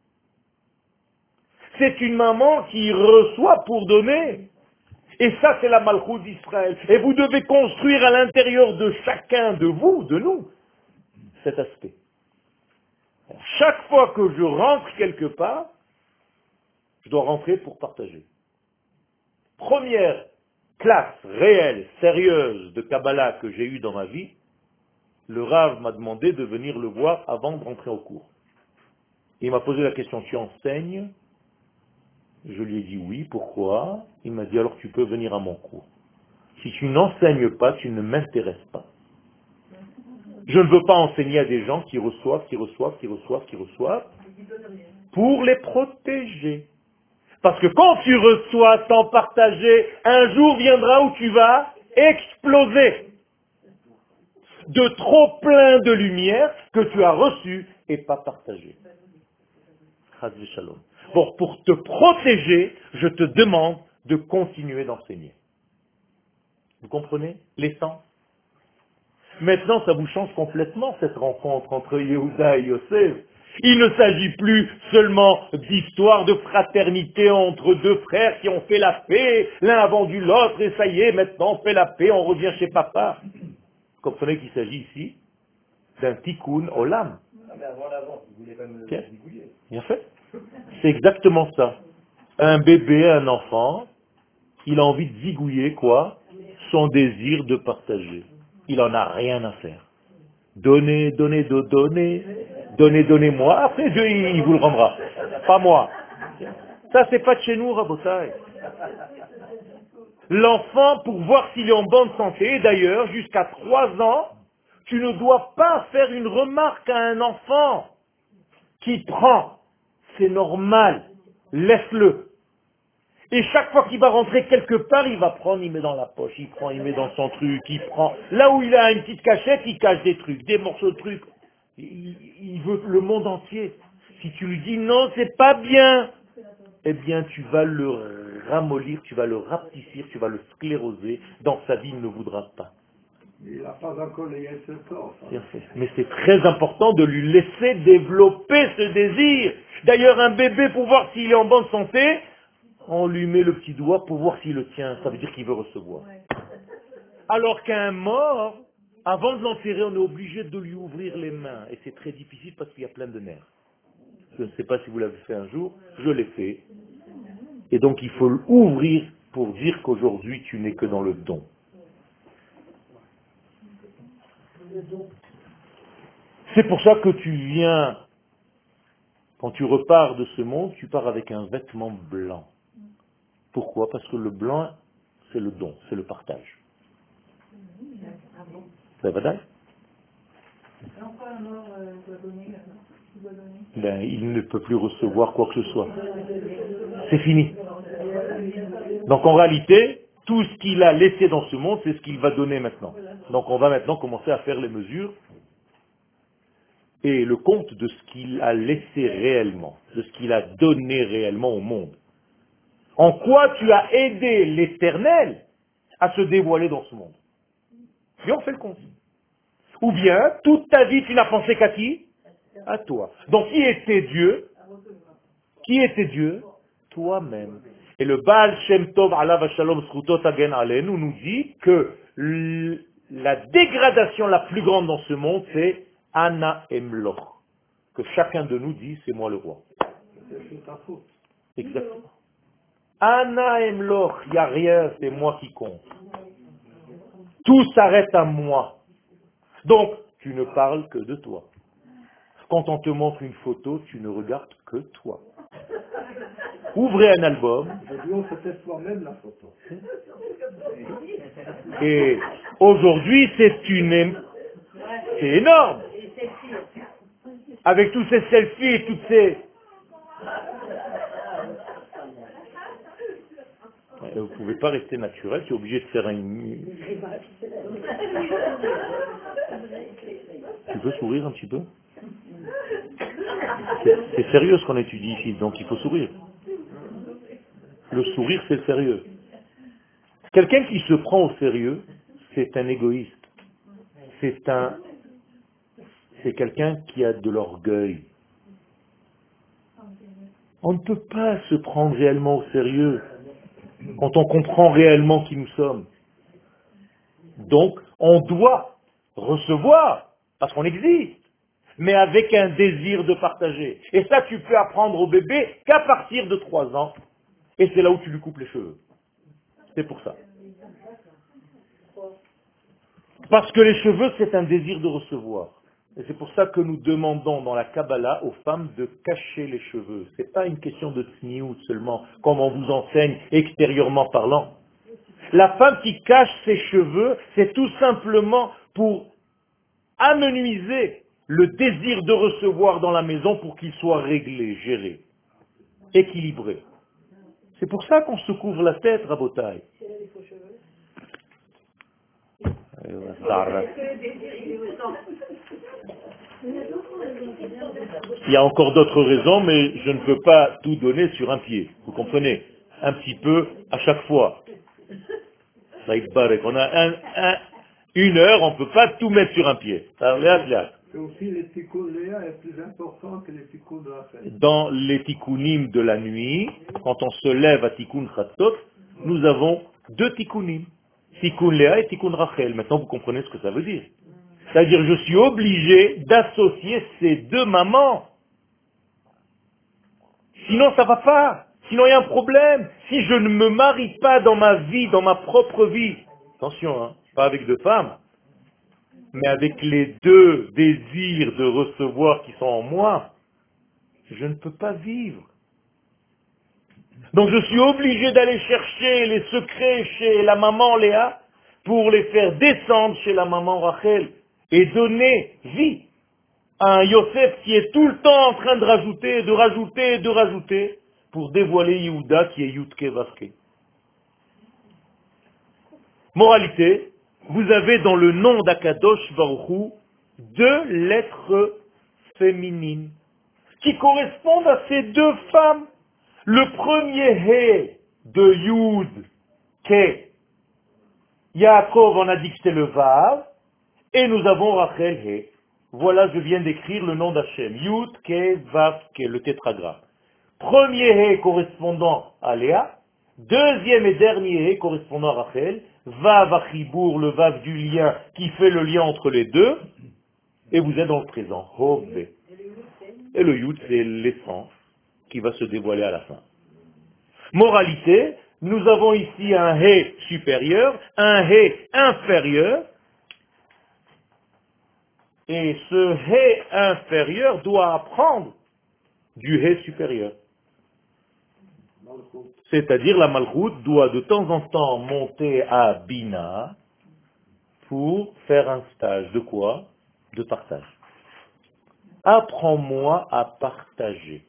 C'est une maman qui reçoit pour donner. Et ça, c'est la Malchut d'Israël. Et vous devez construire à l'intérieur de chacun de vous, de nous, cet aspect. Chaque fois que je rentre quelque part, je dois rentrer pour partager. Première classe réelle, sérieuse de Kabbalah que j'ai eue dans ma vie, le Rav m'a demandé de venir le voir avant de rentrer au cours. Il m'a posé la question, tu enseignes? Je lui ai dit oui, pourquoi? Il m'a dit alors tu peux venir à mon cours. Si tu n'enseignes pas, tu ne m'intéresses pas. Je ne veux pas enseigner à des gens qui reçoivent, pour les protéger. Parce que quand tu reçois sans partager, un jour viendra où tu vas exploser. de trop plein de lumière que tu as reçu et pas partagé. Chas v'shalom. Bon, pour te protéger, je te demande de continuer d'enseigner. Vous comprenez l'essence? Maintenant, ça vous change complètement cette rencontre entre Yehuda et Yosef. Il ne s'agit plus seulement d'histoire de fraternité entre deux frères qui ont fait la paix, l'un a vendu l'autre et ça y est, maintenant on fait la paix, on revient chez papa. Vous comprenez qu'il s'agit ici d'un tikkun olam. Ah, mais avant la vente, vous voulez pas me Bien. débrouiller. Bien fait. C'est exactement ça. Un bébé, un enfant, il a envie de zigouiller quoi? Son désir de partager. Il en a rien à faire. Donnez, donnez, donnez, donnez, donnez-moi. Après Dieu, il vous le rendra. Pas moi. Ça, c'est pas de chez nous, Rabotai. L'enfant, pour voir s'il est en bonne santé, d'ailleurs, jusqu'à 3 ans, tu ne dois pas faire une remarque à un enfant qui prend. C'est normal. Laisse-le. Et chaque fois qu'il va rentrer quelque part, il va prendre, il met dans la poche, il prend, il met dans son truc, il prend. Là où il a une petite cachette, il cache des trucs, des morceaux de trucs. Il veut le monde entier. Si tu lui dis non, c'est pas bien, eh bien tu vas le ramollir, tu vas le rapetissir, tu vas le scléroser. Dans sa vie, il ne voudra pas. Il n'a pas encore les ce corps. Bien fait. Mais c'est très important de lui laisser développer ce désir. D'ailleurs, un bébé, pour voir s'il est en bonne santé, on lui met le petit doigt pour voir s'il le tient. Ça veut dire qu'il veut recevoir. Alors qu'un mort, avant de l'enterrer, on est obligé de lui ouvrir les mains. Et c'est très difficile parce qu'il y a plein de nerfs. Je ne sais pas si vous l'avez fait un jour, je l'ai fait. Et donc il faut l'ouvrir pour dire qu'aujourd'hui tu n'es que dans le don. C'est pour ça que tu viens, quand tu repars de ce monde, tu pars avec un vêtement blanc. Pourquoi? Parce que le blanc, c'est le don, c'est le partage. Ça va d'ailleurs? Ben, il ne peut plus recevoir quoi que ce soit. C'est fini. Donc en réalité, tout ce qu'il a laissé dans ce monde, c'est ce qu'il va donner maintenant. Donc on va maintenant commencer à faire les mesures et le compte de ce qu'il a laissé réellement, de ce qu'il a donné réellement au monde. En quoi tu as aidé l'Éternel à se dévoiler dans ce monde? Et on fait le compte. Ou bien, toute ta vie, tu n'as pensé qu'à qui? À toi. Donc qui était Dieu? Qui était Dieu? Toi-même. Et le Baal Shem Tov Alav Shalom Srutot Hagen Aleinu nous dit que la dégradation la plus grande dans ce monde, c'est Ana Emloch. Que chacun de nous dit, c'est moi le roi. C'est ta faute. Exactement. Ana Emloch, il n'y a rien, c'est moi qui compte. Tout s'arrête à moi. Donc, tu ne parles que de toi. Quand on te montre une photo, tu ne regardes que toi. Ouvrez un album. Aujourd'hui, c'était toi-même la photo. Et aujourd'hui, c'est énorme. Avec tous ces selfies et toutes ces... Vous ne pouvez pas rester naturel, tu es obligé de faire une... Tu peux sourire un petit peu? C'est sérieux ce qu'on étudie ici, donc il faut sourire. Le sourire, c'est le sérieux. Quelqu'un qui se prend au sérieux, c'est un égoïste. C'est quelqu'un qui a de l'orgueil. On ne peut pas se prendre réellement au sérieux quand on comprend réellement qui nous sommes. Donc, on doit recevoir, parce qu'on existe, mais avec un désir de partager. Et ça, tu peux apprendre au bébé qu'à partir de 3 ans, et c'est là où tu lui coupes les cheveux. C'est pour ça. Parce que les cheveux, c'est un désir de recevoir. Et c'est pour ça que nous demandons dans la Kabbalah aux femmes de cacher les cheveux. Ce n'est pas une question de tsniout seulement, comme on vous enseigne extérieurement parlant. La femme qui cache ses cheveux, c'est tout simplement pour amenuiser le désir de recevoir dans la maison pour qu'il soit réglé, géré, équilibré. C'est pour ça qu'on se couvre la tête, Rabotai. Est-ce que le désir, il est au sang? Il y a encore d'autres raisons, mais je ne peux pas tout donner sur un pied. Vous comprenez? Un petit peu à chaque fois. Ça barre. On a une heure, on ne peut pas tout mettre sur un pied. Et aussi, les tikkun Léa est plus important que les tikkun de Rachel. Dans les tikkunim de la nuit, quand on se lève à tikkun chatzot, nous avons deux tikkunim. Tikkun Léa et tikkun Rachel. Maintenant, vous comprenez ce que ça veut dire. C'est-à-dire, je suis obligé d'associer ces deux mamans. Sinon, ça va pas. Sinon, il y a un problème. Si je ne me marie pas dans ma vie, dans ma propre vie, attention, hein, pas avec deux femmes, mais avec les deux désirs de recevoir qui sont en moi, je ne peux pas vivre. Donc, je suis obligé d'aller chercher les secrets chez la maman Léa pour les faire descendre chez la maman Rachel et donner vie à un Yosef qui est tout le temps en train de rajouter, de rajouter, de rajouter, pour dévoiler Yehuda qui est Yudke Vavke. Moralité, vous avez dans le nom d'Akadosh Baruch Hu deux lettres féminines qui correspondent à ces deux femmes. Le premier He de Yud, Ke, Yaakov, on a dit que c'est le Vav, et nous avons Rachel He. Voilà, je viens d'écrire le nom d'Hachem. Yud, Ke, Vav, Ke, le tétragramme. Premier He correspondant à Léa, deuxième et dernier He correspondant à Rachel, Vav Achibour, le Vav du lien qui fait le lien entre les deux, et vous êtes dans le présent. Hove. Et le Yud, c'est l'essence qui va se dévoiler à la fin. Moralité, nous avons ici un He supérieur, un He inférieur, et ce He inférieur doit apprendre du He supérieur. C'est-à-dire la Malchut doit de temps en temps monter à Bina pour faire un stage. De quoi? De partage. Apprends-moi à partager.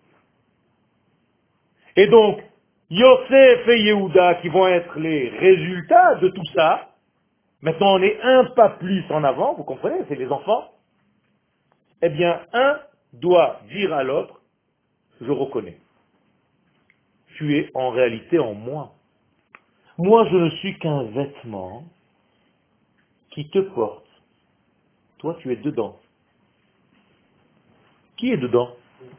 Et donc, Yosef et Yehuda qui vont être les résultats de tout ça, maintenant on est un pas plus en avant, vous comprenez, c'est les enfants. Eh bien, un doit dire à l'autre, je reconnais. Tu es en réalité en moi. Moi, je ne suis qu'un vêtement qui te porte. Toi, tu es dedans. Qui est dedans?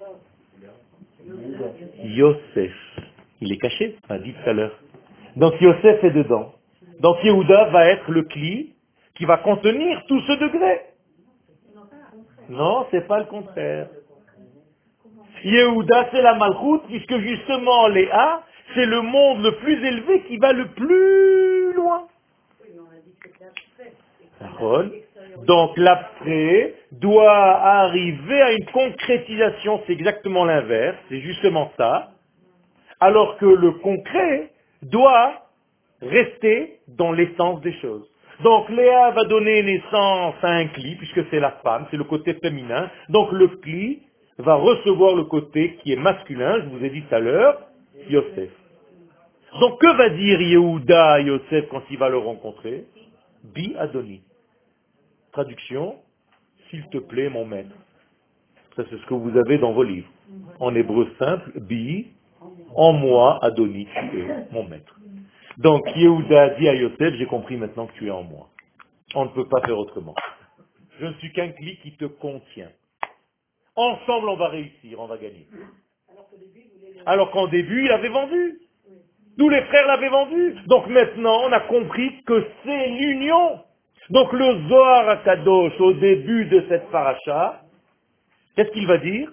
Yosef. Il est caché, on a dit tout à l'heure. Donc Yosef est dedans. Donc Yehuda va être le cli qui va contenir tout ce degré. Non, c'est pas le contraire. Yehuda, c'est la Malchut, puisque justement Léa, c'est le monde le plus élevé qui va le plus loin. Donc l'abstrait doit arriver à une concrétisation, c'est exactement l'inverse, c'est justement ça, alors que le concret doit rester dans l'essence des choses. Donc Léa va donner naissance à un cli, puisque c'est la femme, c'est le côté féminin, donc le cli va recevoir le côté qui est masculin, je vous ai dit tout à l'heure, Yosef. Donc que va dire Yehuda à Yosef quand il va le rencontrer? Bi Adoni. Traduction, s'il te plaît, mon maître. Ça, c'est ce que vous avez dans vos livres. En hébreu simple, Bi, en moi, Adoni, tu es mon maître. Donc, Yehuda dit à Yosef, j'ai compris maintenant que tu es en moi. On ne peut pas faire autrement. Je ne suis qu'un cli qui te contient. Ensemble, on va réussir, on va gagner. Alors qu'en début, il avait vendu. Tous les frères l'avaient vendu. Donc maintenant, on a compris que c'est l'union. Donc le Zohar HaKadosh, au début de cette paracha, qu'est-ce qu'il va dire?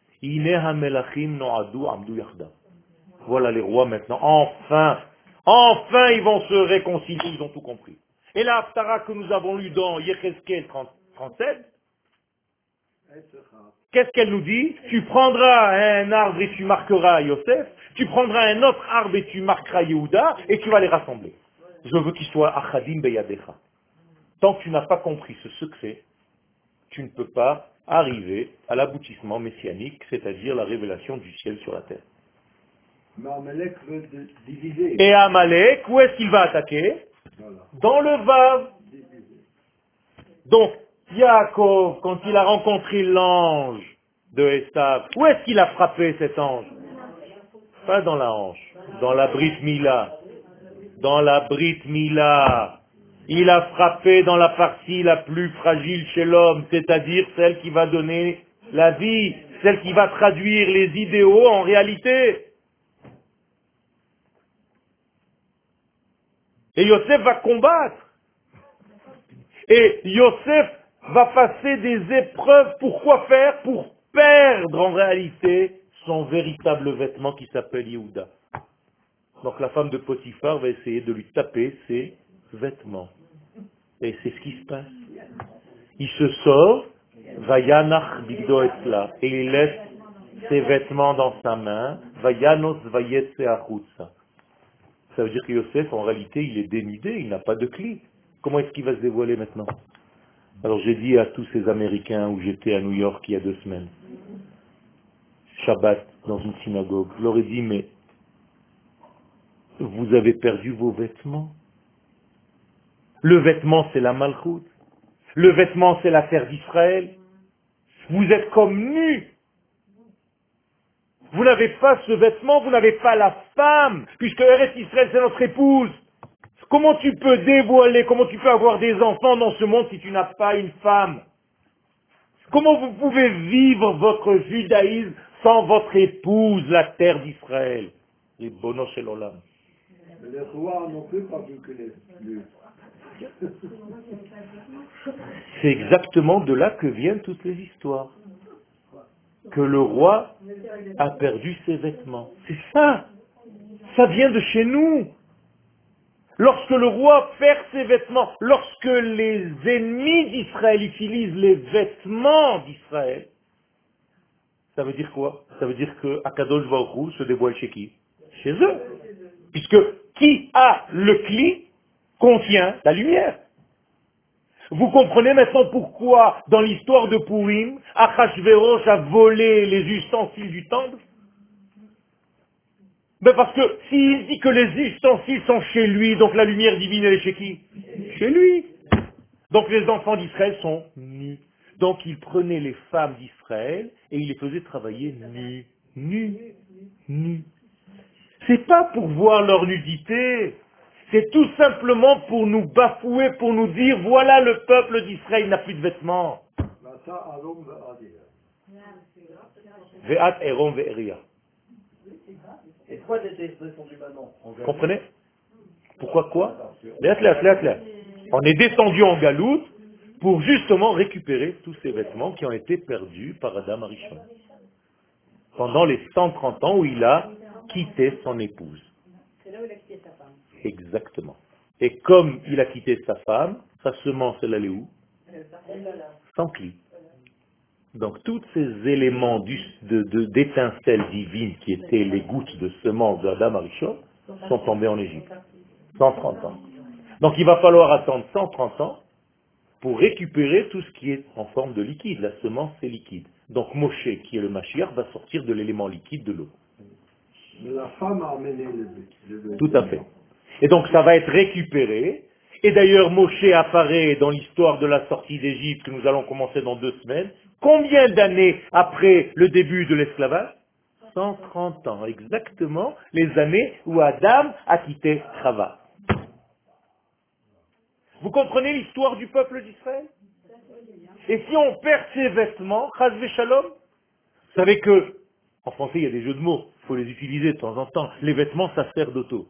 Voilà les rois maintenant. Enfin ils vont se réconcilier, ils ont tout compris. Et la Haftara que nous avons lu dans Yechezkel 37, qu'est-ce qu'elle nous dit? Tu prendras un arbre et tu marqueras Yosef, tu prendras un autre arbre et tu marqueras Yehuda, et tu vas les rassembler. Je veux qu'ils soient achadim beyadecha. Tant que tu n'as pas compris ce secret, tu ne peux pas arriver à l'aboutissement messianique, c'est-à-dire la révélation du ciel sur la terre. Mais Amalek veut diviser. Et Amalek, où est-ce qu'il va attaquer? Voilà. Dans le Vav. Donc, Yaakov, quand il a rencontré l'ange de Esav, où est-ce qu'il a frappé cet ange? Pas dans la hanche, dans la Brit Mila. Dans la Brit Mila. Il a frappé dans la partie la plus fragile chez l'homme, c'est-à-dire celle qui va donner la vie, celle qui va traduire les idéaux en réalité. Et Yosef va combattre. Et Yosef va passer des épreuves. Pourquoi faire? Pour perdre en réalité son véritable vêtement qui s'appelle Yehuda. Donc la femme de Potiphar va essayer de lui taper ses vêtements. Et c'est ce qui se passe. Il se sort, Vayanach bigdo etzla, et il laisse ses vêtements dans sa main, Vayanos vayetse achutza. Ça veut dire que Yosef, en réalité, il est dénudé, il n'a pas de clé. Comment est-ce qu'il va se dévoiler maintenant? Alors j'ai dit à tous ces Américains où j'étais à New York il y a 2 semaines, Shabbat, dans une synagogue, je leur ai dit, mais vous avez perdu vos vêtements. Le vêtement, c'est la malchoute. Le vêtement, c'est la terre d'Israël. Vous êtes comme nus. Vous n'avez pas ce vêtement, vous n'avez pas la femme, puisque Eretz Israël, c'est notre épouse. Comment tu peux dévoiler, comment tu peux avoir des enfants dans ce monde si tu n'as pas une femme? Comment vous pouvez vivre votre judaïsme sans votre épouse, la terre d'Israël? Les bonos chez l'Olam. Les rois non plus pas vu que les... C'est exactement de là que viennent toutes les histoires. Que le roi a perdu ses vêtements. C'est ça. Ça vient de chez nous. Lorsque le roi perd ses vêtements, lorsque les ennemis d'Israël utilisent les vêtements d'Israël, ça veut dire quoi? Ça veut dire que Akadosh Baruch Hu se dévoile chez qui? Chez eux. Puisque qui a le cli contient la lumière. Vous comprenez maintenant pourquoi, dans l'histoire de Purim, Achashverosh a volé les ustensiles du temple? Ben parce que s'il dit que les ustensiles sont chez lui, donc la lumière divine elle est chez qui? Chez lui. Donc les enfants d'Israël sont nus. Donc il prenait les femmes d'Israël et il les faisait travailler nus. Nus. Nus. C'est pas pour voir leur nudité. C'est tout simplement pour nous bafouer, pour nous dire, voilà le peuple d'Israël n'a plus de vêtements. Ve'at erom ve'eria. Et pourquoi cette expression du maintenant? Comprenez? Pourquoi quoi? On est descendu en galoute pour justement récupérer tous ces vêtements qui ont été perdus par Adam Arishon. Pendant les 130 ans où il a quitté son épouse. C'est là où il a quitté sa femme. Exactement. Et comme il a quitté sa femme, sa semence, elle allait où? Sans cli. Donc tous ces éléments d'étincelles divines qui étaient les gouttes de semence d'Adam Arishon sont tombés en Égypte. 130 ans. Donc il va falloir attendre 130 ans pour récupérer tout ce qui est en forme de liquide. La semence, c'est liquide. Donc Moshe, qui est le Mashiach, va sortir de l'élément liquide de l'eau. La femme a amené le Tout à fait. Et donc ça va être récupéré. Et d'ailleurs, Moshe apparaît dans l'histoire de la sortie d'Égypte, que nous allons commencer dans 2 semaines. Combien d'années après le début de l'esclavage? 130 ans, exactement les années où Adam a quitté Chava. Vous comprenez l'histoire du peuple d'Israël? Et si on perd ses vêtements, chas v'shalom, vous savez que, en français il y a des jeux de mots, il faut les utiliser de temps en temps. Les vêtements sacerdotaux.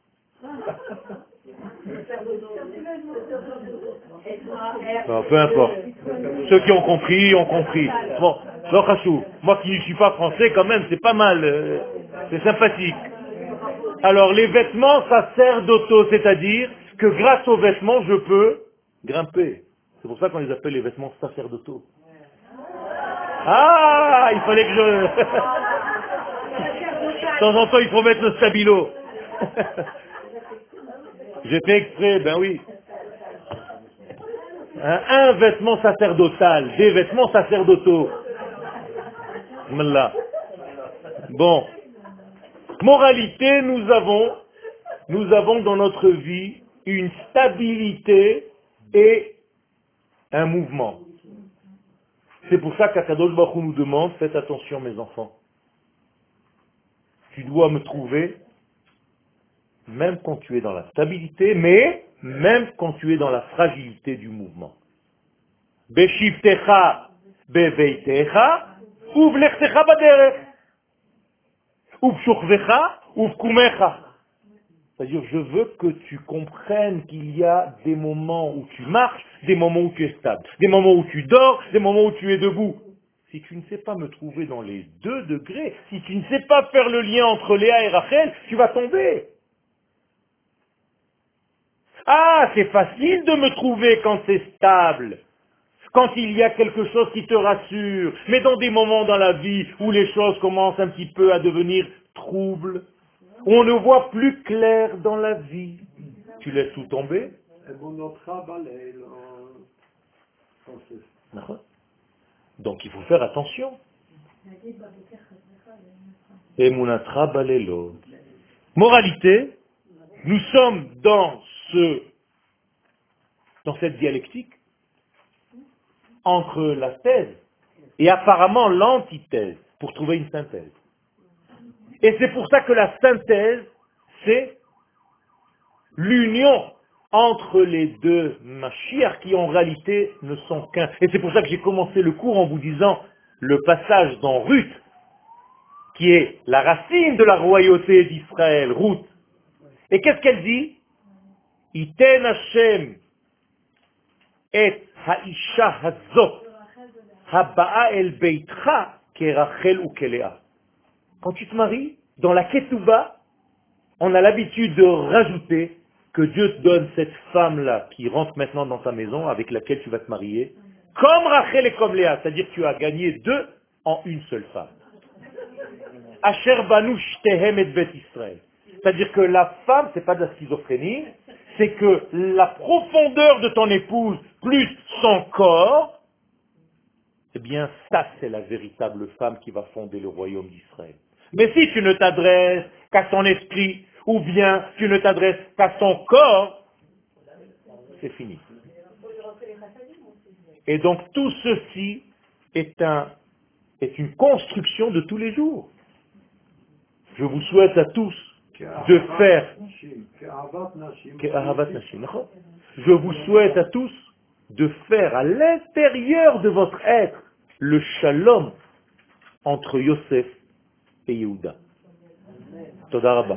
Non, peu importe. Ceux qui ont compris, ont compris. Bon, non, Khachou, moi qui ne suis pas français, quand même, c'est pas mal. C'est sympathique. Alors, les vêtements sacerdotaux, c'est-à-dire que grâce aux vêtements, je peux grimper. C'est pour ça qu'on les appelle les vêtements sacerdotaux. Ah, il fallait que je... De temps en temps, il faut mettre le stabilo. J'ai fait exprès, ben oui. Un vêtement sacerdotal, des vêtements sacerdotaux. Là. Bon. Moralité, nous avons dans notre vie une stabilité et un mouvement. C'est pour ça qu'Akadosh Baruch Hu nous demande, faites attention mes enfants. Tu dois me trouver, même quand tu es dans la stabilité, mais même quand tu es dans la fragilité du mouvement. Beshivtecha beveitecha, uvlechtecha baderech, uvshuchvecha, uvkumecha. C'est-à-dire, je veux que tu comprennes qu'il y a des moments où tu marches, des moments où tu es stable, des moments où tu dors, des moments où tu es debout. Si tu ne sais pas me trouver dans les 2 degrés, si tu ne sais pas faire le lien entre Léa et Rachel, tu vas tomber. Ah, c'est facile de me trouver quand c'est stable, quand il y a quelque chose qui te rassure, mais dans des moments dans la vie où les choses commencent un petit peu à devenir troubles, où on ne voit plus clair dans la vie, tu laisses tout tomber. Et mon autre balai en français. D'accord. Donc il faut faire attention. Emunatra balelo. Moralité, nous sommes dans cette dialectique entre la thèse et apparemment l'antithèse pour trouver une synthèse. Et c'est pour ça que la synthèse, c'est l'union entre les 2 Mashiach qui en réalité ne sont qu'un. Et c'est pour ça que j'ai commencé le cours en vous disant le passage dans Ruth, qui est la racine de la royauté d'Israël, Ruth. Et qu'est-ce qu'elle dit? Iten Hashem et haisha hazot haba'a el beitcha kerachel ou kelea. Quand tu te maries, dans la ketouba, on a l'habitude de rajouter que Dieu te donne cette femme-là qui rentre maintenant dans ta maison, avec laquelle tu vas te marier, comme Rachel et comme Léa, c'est-à-dire que tu as gagné 2 en une seule femme. Asher banu shtehem et bet Israël. C'est-à-dire que la femme, c'est pas de la schizophrénie, c'est que la profondeur de ton épouse plus son corps, eh bien ça c'est la véritable femme qui va fonder le royaume d'Israël. Mais si tu ne t'adresses qu'à son esprit, ou bien tu ne t'adresses qu'à son corps, c'est fini. Et donc tout ceci est une construction de tous les jours. Je vous souhaite à tous de faire, je vous souhaite à tous de faire à l'intérieur de votre être le shalom entre Yosef et Yehuda. Toda Rabba.